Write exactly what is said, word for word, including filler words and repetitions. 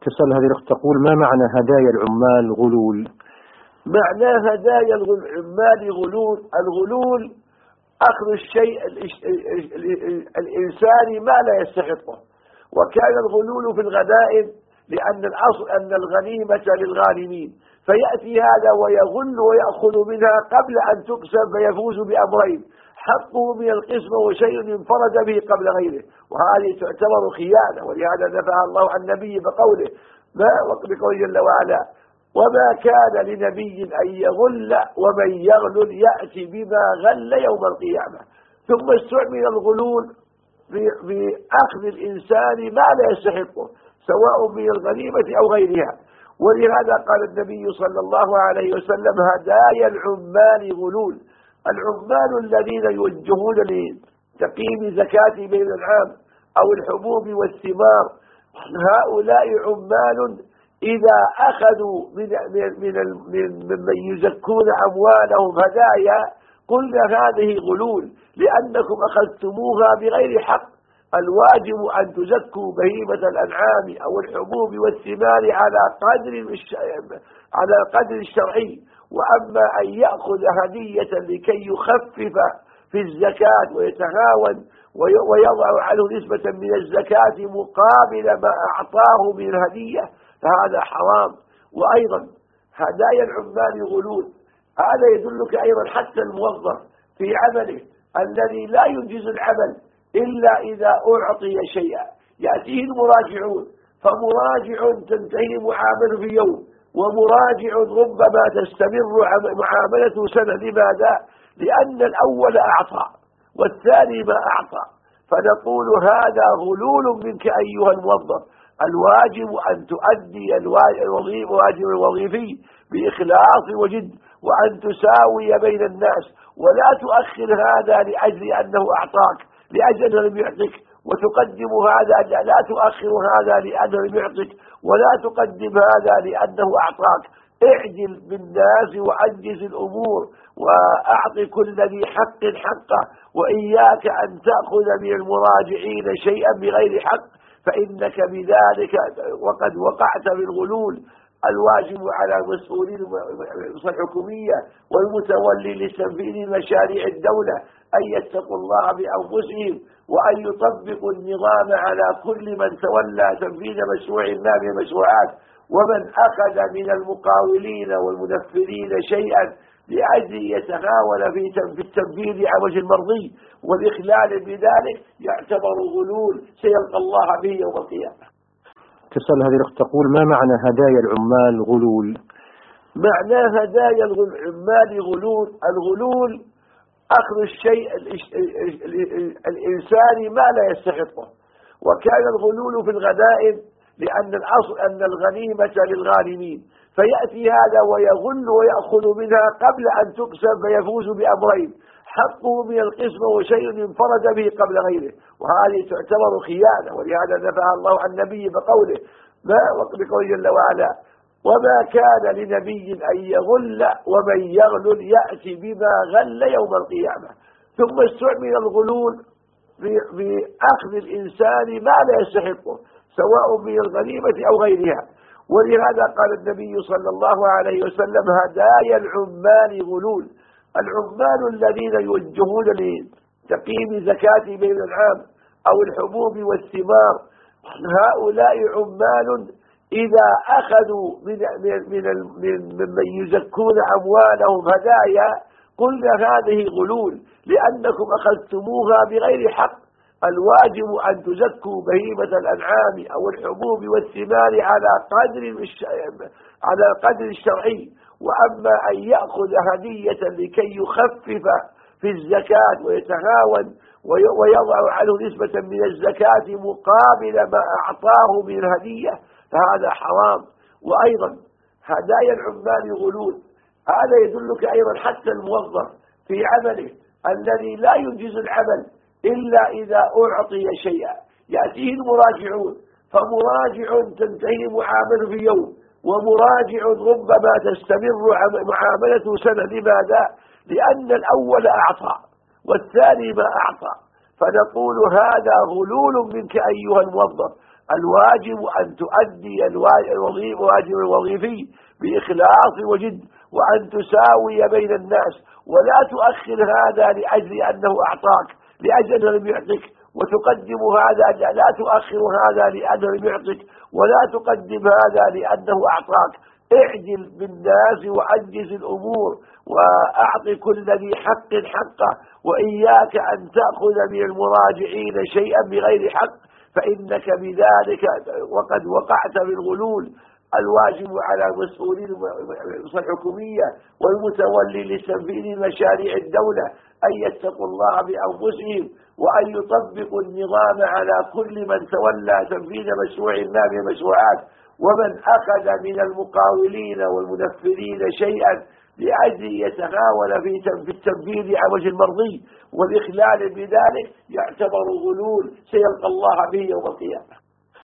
تسأل هذه الأخت تقول: ما معنى هدايا العمال غلول؟ معنى هدايا العمال غلول، الغلول أخذ الشيء الإنساني ما لا يستحقه. وكان الغلول في الغنائم لأن الأصل أن الغنيمة للغانمين، فيأتي هذا ويغل ويأخذ منها قبل أن تقسم فيفوز بأمرين: حقه من القسمة وشيء انفرد به قبل غيره، وهذه تعتبر خيانة. ولهذا نفى الله عن النبي بقوله ما بقوله جل وعلا: وما كان لنبي أن يغل ومن يغلل يأتي بما غل يوم القيامة. ثم استعمل الغلول بأخذ الإنسان ما لا يستحقه سواء من الغنيمة أو غيرها. ولهذا قال النبي صلى الله عليه وسلم: هدايا العمال غلول. العمال الذين يوجهون لتقييم زكاة بين العام أو الحبوب والثمار، هؤلاء عمال إذا أخذوا من من من ممن يزكون أموالهم هدايا قلنا هذه غلول، لأنكم أخذتموها بغير حق. الواجب أن تزكوا بهيمة الأنعام أو الحبوب والثمار على قدر على قدر الشرعي. وأما أن يأخذ هدية لكي يخفف في الزكاة ويتهاون ويضع عنه نسبة من الزكاة مقابل ما أعطاه من الهدية فهذا حرام. وأيضا هدايا العمال غلول. هذا يدلك أيضا حتى الموظف في عمله الذي لا ينجز العمل إلا إذا أعطي شيئا. يأتيه المراجعون، فمراجع تنتهي معامله في يوم، ومراجع ربما تستمر معاملته سنة. لماذا؟ لأن الأول أعطى والثاني ما أعطى. فنقول هذا غلول منك أيها الموظف. الواجب أن تؤدي الواجب الوظيفي بإخلاص وجد، وأن تساوي بين الناس، ولا تؤخر هذا لأجل أنه أعطاك لأجل أنه لم يعطك، وتقدم هذا لا تؤخر هذا لأنه لم يعطك، ولا تقدم هذا لأنه أعطاك. اعدل بالناس وأنجز الأمور، وأعط كل ذي حق حقه، وإياك أن تأخذ من المراجعين شيئا بغير حق، فإنك بذلك وقد وقعت بالغلول. الواجب على مسؤولين الحكومية والمتولي لتنفيذ مشاريع الدولة أن يتقوا الله بأنفسهم، وأن يطبقوا النظام على كل من تولى تنفيذ مشروع ما من المشروعات. ومن أخذ من المقاولين والمنفذين شيئا لأجل يتهاون في التنفيذ عن وجه المرضي والإخلال بذلك يعتبر غلول سيلقى الله به يوم القيامة. تسأل هذه الأخت تقول: ما معنى هدايا العمال غلول؟ معنى هدايا العمال غلول، الغلول أخذ الشيء الإنساني ما لا يستحقه. وكان الغلول في الغنائم لأن الأصل أن الغنيمة للغانمين، فيأتي هذا ويغل ويأخذ منها قبل أن تقسم فيفوز بأمرين: حقه من القسمة وشيء انفرد به قبل غيره، وهذه تعتبر خيانة. ولهذا نفى الله عن النبي بقوله ما بقوله جل وعلا: وما كان لنبي أن يغل ومن يغلل يأتي بما غل يوم القيامة. ثم استعمل الغلول بأخذ الإنسان ما لا يستحقه سواء من الغنيمة أو غيرها. ولهذا قال النبي صلى الله عليه وسلم: هدايا العمال غلول. العمال الذين يوجهون لتقييم زكاة بين العام أو الحبوب والثمار، هؤلاء عمال إذا أخذوا من من ممن يزكون أموالهم هدايا قلنا هذه غلول، لأنكم أخذتموها بغير حق. الواجب أن تزكوا بهيمة الأنعام أو الحبوب والثمار على قدر على قدر الشرعي. وأما أن يأخذ هدية لكي يخفف في الزكاة ويتهاون ويضع عنه نسبة من الزكاة مقابل ما أعطاه من الهدية فهذا حرام. وأيضا هدايا العمال غلول. هذا يدلك أيضا حتى الموظف في عمله الذي لا ينجز العمل إلا إذا أعطي شيئا. يأتيه المراجعون، فمراجع تنتهي معامله في يوم، ومراجع ربما تستمر معاملته سنة. لماذا؟ لأن الأول أعطى والثاني ما أعطى. فنقول هذا غلول منك أيها الموظف. الواجب أن تؤدي الواجب الوظيفي بإخلاص وجد، وأن تساوي بين الناس، ولا تؤخر هذا لأجل أنه أعطاك لأجل لم يعطك، وتقدم هذا لا تؤخر هذا لأنه لم يعطك، ولا تقدم هذا لأنه أعطاك. اعدل بالناس وأنجز الأمور، وأعط كل ذي حق حقه، وإياك أن تأخذ من المراجعين شيئا بغير حق، فإنك بذلك وقد وقعت في الغلول. الواجب على المسؤولين الحكومية والمتولي لتنفيذ مشاريع الدولة أن يتقوا الله بأنفسهم، وأن يطبقوا النظام على كل من تولى تنفيذ مشروع ما من المشروعات، ومن أخذ من المقاولين والمنفذين شيئا لأجل يتهاون في التنفيذ على وجه المرضي والإخلال بذلك يعتبر غلول سيلقى الله به يوم القيامة.